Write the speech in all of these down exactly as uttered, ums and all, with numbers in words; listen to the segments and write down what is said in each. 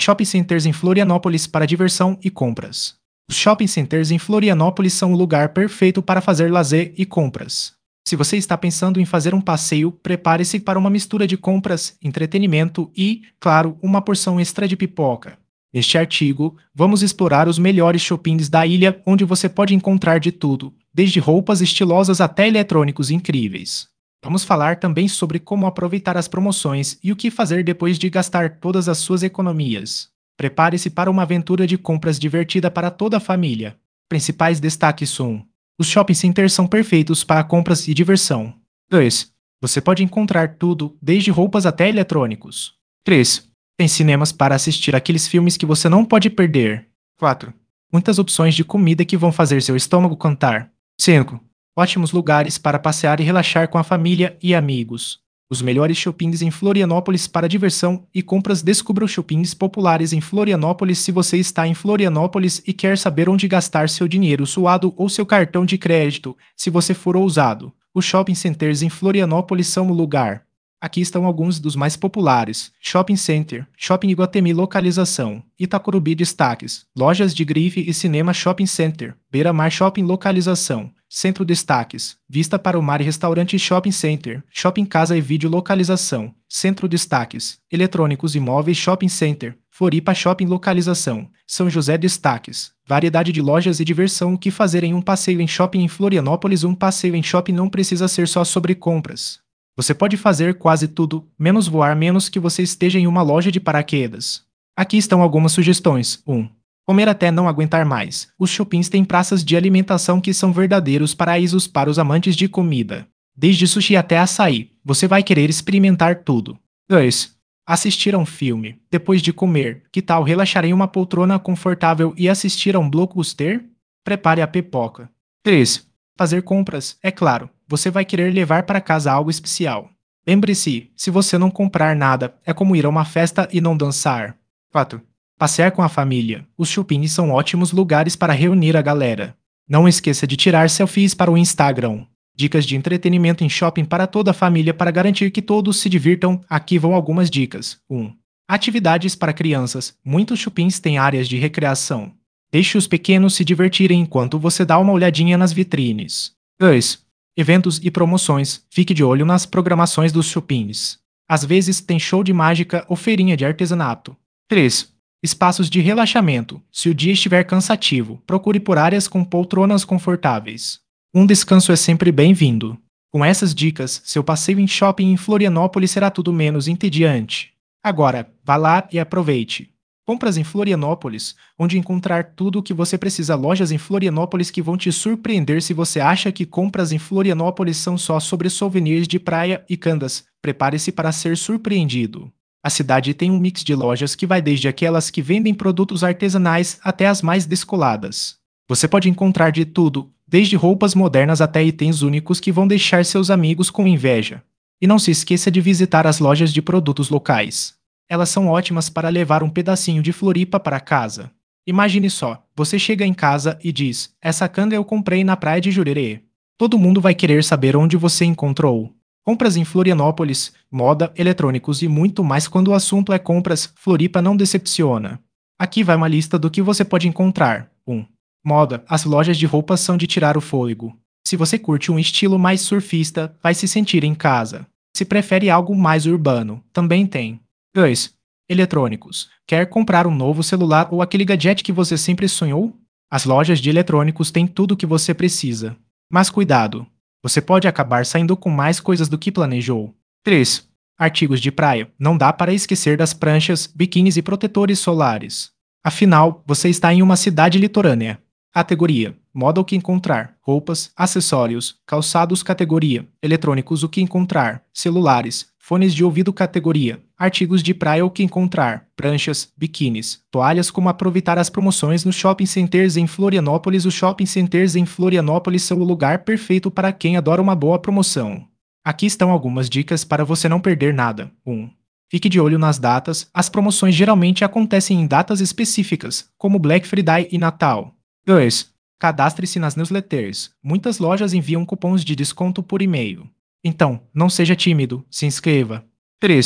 Shopping centers em Florianópolis para diversão e compras. Os shopping centers em Florianópolis são o lugar perfeito para fazer lazer e compras. Se você está pensando em fazer um passeio, prepare-se para uma mistura de compras, entretenimento e, claro, uma porção extra de pipoca. Neste artigo, vamos explorar os melhores shoppings da ilha, onde você pode encontrar de tudo, desde roupas estilosas até eletrônicos incríveis. Vamos falar também sobre como aproveitar as promoções e o que fazer depois de gastar todas as suas economias. Prepare-se para uma aventura de compras divertida para toda a família. Principais destaques são: os shopping centers são perfeitos para compras e diversão. dois. Você pode encontrar tudo, desde roupas até eletrônicos. três. Tem cinemas para assistir aqueles filmes que você não pode perder. quatro. Muitas opções de comida que vão fazer seu estômago cantar. cinco. Ótimos lugares para passear e relaxar com a família e amigos. Os melhores shoppings em Florianópolis para diversão e compras. Descubra os shoppings populares em Florianópolis. Se você está em Florianópolis e quer saber onde gastar seu dinheiro suado ou seu cartão de crédito, se você for ousado, os shopping centers em Florianópolis são o lugar. Aqui estão alguns dos mais populares: Shopping Center, Shopping Iguatemi Localização, Itacorubi Destaques, Lojas de Grife e Cinema Shopping Center, Beira Mar Shopping Localização, Centro Destaques, Vista para o Mar e Restaurante Shopping Center, Shopping Casa e Vídeo Localização, Centro Destaques, Eletrônicos e Móveis Shopping Center, Floripa Shopping Localização, São José Destaques, variedade de lojas e diversão. O que fazer em um passeio em shopping em Florianópolis? Um passeio em shopping não precisa ser só sobre compras. Você pode fazer quase tudo, menos voar, menos que você esteja em uma loja de paraquedas. Aqui estão algumas sugestões. um. Comer até não aguentar mais. Os shoppings têm praças de alimentação que são verdadeiros paraísos para os amantes de comida. Desde sushi até açaí, você vai querer experimentar tudo. dois. Assistir a um filme. Depois de comer, que tal relaxar em uma poltrona confortável e assistir a um blockbuster? Prepare a pipoca. três. Fazer compras, é claro. Você vai querer levar para casa algo especial. Lembre-se, se você não comprar nada, é como ir a uma festa e não dançar. quatro. Passear com a família. Os shoppings são ótimos lugares para reunir a galera. Não esqueça de tirar selfies para o Instagram. Dicas de entretenimento em shopping para toda a família. Para garantir que todos se divirtam, aqui vão algumas dicas. um. Atividades para crianças. Muitos shoppings têm áreas de recreação. Deixe os pequenos se divertirem enquanto você dá uma olhadinha nas vitrines. dois. Eventos e promoções. Fique de olho nas programações dos shoppings. Às vezes tem show de mágica ou feirinha de artesanato. três. Espaços de relaxamento. Se o dia estiver cansativo, procure por áreas com poltronas confortáveis. Um descanso é sempre bem-vindo. Com essas dicas, seu passeio em shopping em Florianópolis será tudo menos entediante. Agora, vá lá e aproveite. Compras em Florianópolis, onde encontrar tudo o que você precisa. Lojas em Florianópolis que vão te surpreender. Se você acha que compras em Florianópolis são só sobre souvenirs de praia e candas, prepare-se para ser surpreendido. A cidade tem um mix de lojas que vai desde aquelas que vendem produtos artesanais até as mais descoladas. Você pode encontrar de tudo, desde roupas modernas até itens únicos que vão deixar seus amigos com inveja. E não se esqueça de visitar as lojas de produtos locais. Elas são ótimas para levar um pedacinho de Floripa para casa. Imagine só, você chega em casa e diz: essa canga eu comprei na praia de Jurerê. Todo mundo vai querer saber onde você encontrou. Compras em Florianópolis, moda, eletrônicos e muito mais. Quando o assunto é compras, Floripa não decepciona. Aqui vai uma lista do que você pode encontrar. um. Moda. As lojas de roupas são de tirar o fôlego. Se você curte um estilo mais surfista, vai se sentir em casa. Se prefere algo mais urbano, também tem. dois. Eletrônicos. Quer comprar um novo celular ou aquele gadget que você sempre sonhou? As lojas de eletrônicos têm tudo o que você precisa. Mas cuidado! Você pode acabar saindo com mais coisas do que planejou. três. Artigos de praia. Não dá para esquecer das pranchas, biquínis e protetores solares. Afinal, você está em uma cidade litorânea. Categoria: moda. O que encontrar? Roupas, acessórios, calçados. Categoria: eletrônicos. O que encontrar? Celulares, fones de ouvido. Categoria: artigos de praia. O que encontrar? Pranchas, biquínis, toalhas. Como aproveitar as promoções nos shopping centers em Florianópolis? Os shopping centers em Florianópolis são o lugar perfeito para quem adora uma boa promoção. Aqui estão algumas dicas para você não perder nada. um. Fique de olho nas datas. As promoções geralmente acontecem em datas específicas, como Black Friday e Natal. dois. Cadastre-se nas newsletters. Muitas lojas enviam cupons de desconto por e-mail. Então, não seja tímido, se inscreva. três.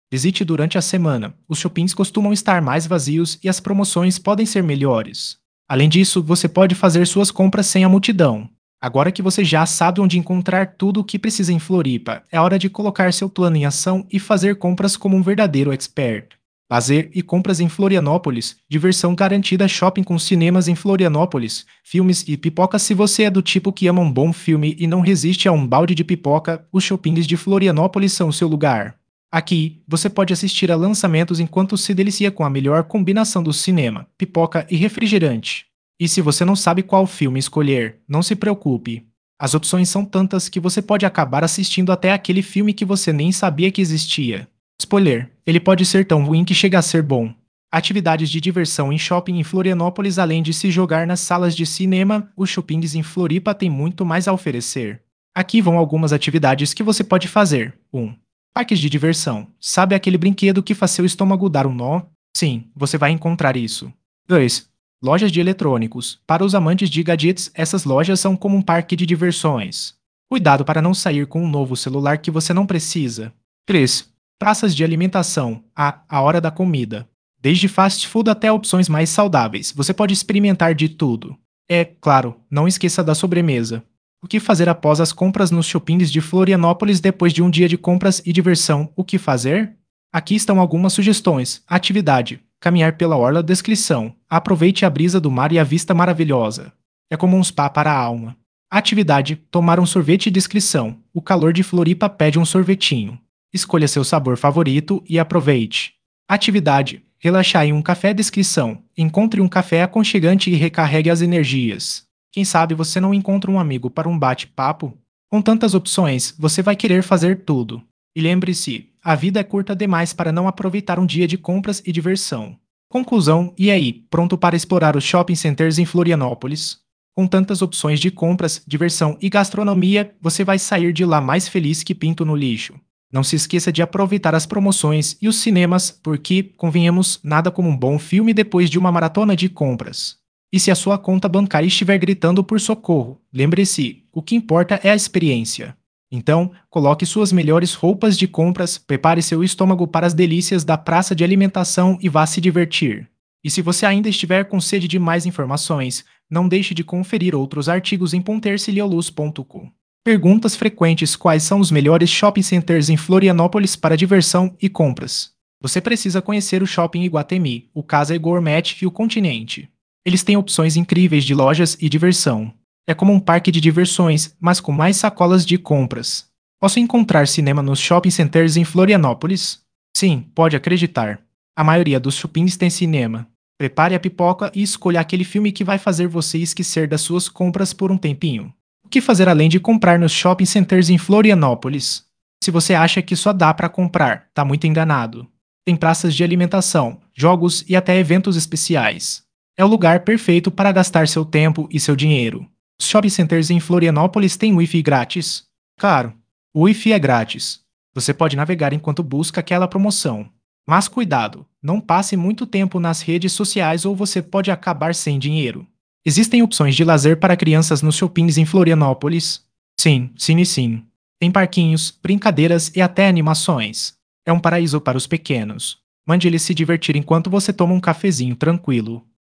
Visite durante a semana. Os shoppings costumam estar mais vazios e as promoções podem ser melhores. Além disso, você pode fazer suas compras sem a multidão. Agora que você já sabe onde encontrar tudo o que precisa em Floripa, é hora de colocar seu plano em ação e fazer compras como um verdadeiro expert. Lazer e compras em Florianópolis, diversão garantida shopping com cinemas em Florianópolis, filmes e pipoca. Se você é do tipo que ama um bom filme e não resiste a um balde de pipoca, os shoppings de Florianópolis são o seu lugar. Aqui, você pode assistir a lançamentos enquanto se delicia com a melhor combinação do cinema, pipoca e refrigerante. E se você não sabe qual filme escolher, não se preocupe. As opções são tantas que você pode acabar assistindo até aquele filme que você nem sabia que existia. Spoiler, ele pode ser tão ruim que chega a ser bom. Atividades de diversão em shopping em Florianópolis. Além de se jogar nas salas de cinema, os shoppings em Floripa têm muito mais a oferecer. Aqui vão algumas atividades que você pode fazer. um. Parques de diversão. Sabe aquele brinquedo que faz seu estômago dar um nó? Sim, você vai encontrar isso. dois. Lojas de eletrônicos. Para os amantes de gadgets, essas lojas são como um parque de diversões. Cuidado para não sair com um novo celular que você não precisa. três. Praças de alimentação. A, a hora da comida. Desde fast food até opções mais saudáveis, você pode experimentar de tudo. É, claro, não esqueça da sobremesa. O que fazer após as compras nos shoppings de Florianópolis depois de um dia de compras e diversão? O que fazer? Aqui estão algumas sugestões. Atividade. Caminhar pela orla. Descrição. Aproveite a brisa do mar e a vista maravilhosa. É como um spa para a alma. Atividade. Tomar um sorvete. Descrição. O calor de Floripa pede um sorvetinho. Escolha seu sabor favorito e aproveite. Atividade. Relaxar em um café. Descrição. Encontre um café aconchegante e recarregue as energias. Quem sabe você não encontra um amigo para um bate-papo? Com tantas opções, você vai querer fazer tudo. E lembre-se, a vida é curta demais para não aproveitar um dia de compras e diversão. Conclusão, e aí, pronto para explorar os shopping centers em Florianópolis? Com tantas opções de compras, diversão e gastronomia, você vai sair de lá mais feliz que pinto no lixo. Não se esqueça de aproveitar as promoções e os cinemas, porque, convenhamos, nada como um bom filme depois de uma maratona de compras. E se a sua conta bancária estiver gritando por socorro, lembre-se, o que importa é a experiência. Então, coloque suas melhores roupas de compras, prepare seu estômago para as delícias da praça de alimentação e vá se divertir. E se você ainda estiver com sede de mais informações, não deixe de conferir outros artigos em pontercilioluz ponto com. Perguntas frequentes: quais são os melhores shopping centers em Florianópolis para diversão e compras? Você precisa conhecer o Shopping Iguatemi, o Casa e Gourmet e o Continente. Eles têm opções incríveis de lojas e diversão. É como um parque de diversões, mas com mais sacolas de compras. Posso encontrar cinema nos shopping centers em Florianópolis? Sim, pode acreditar. A maioria dos shoppings tem cinema. Prepare a pipoca e escolha aquele filme que vai fazer você esquecer das suas compras por um tempinho. O que fazer além de comprar nos shopping centers em Florianópolis? Se você acha que só dá para comprar, tá muito enganado. Tem praças de alimentação, jogos e até eventos especiais. É o lugar perfeito para gastar seu tempo e seu dinheiro. Os shopping centers em Florianópolis têm Wi-Fi grátis? Claro, o Wi-Fi é grátis. Você pode navegar enquanto busca aquela promoção. Mas cuidado, não passe muito tempo nas redes sociais ou você pode acabar sem dinheiro. Existem opções de lazer para crianças nos shoppings em Florianópolis? Sim, sim e sim. Tem parquinhos, brincadeiras e até animações. É um paraíso para os pequenos. Mande eles se divertir enquanto você toma um cafezinho tranquilo.